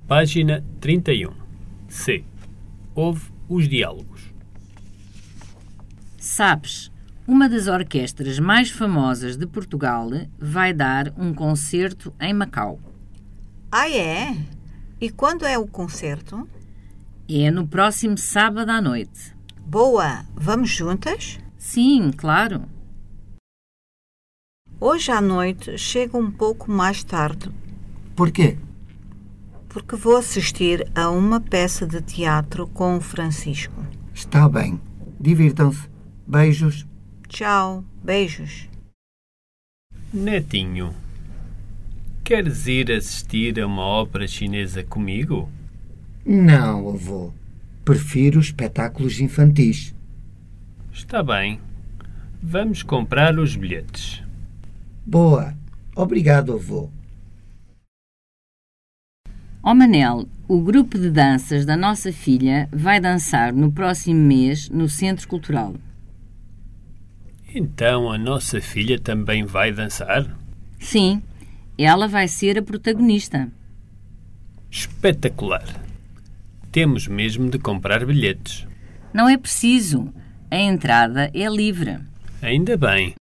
Página 31. C. Ouve os diálogos. Sabes, uma das orquestras mais famosas de Portugal vai dar um concerto em Macau. Ah, é? E quando é o concerto? É no próximo sábado à noite. Boa! Vamos juntas? Sim, claro. Hoje à noite chego um pouco mais tarde. Porquê? Porque vou assistir a uma peça de teatro com o Francisco. Está bem. Divirtam-se. Beijos. Tchau. Beijos. Netinho, queres ir assistir a uma ópera chinesa comigo? Não, avô. Prefiro espetáculos infantis. Está bem. Vamos comprar os bilhetes. Boa. Obrigado, avô. Ó Manel, o grupo de danças da nossa filha vai dançar no próximo mês no Centro Cultural. Então a nossa filha também vai dançar? Sim, ela vai ser a protagonista. Espetacular! Temos mesmo de comprar bilhetes. Não é preciso. A entrada é livre. Ainda bem.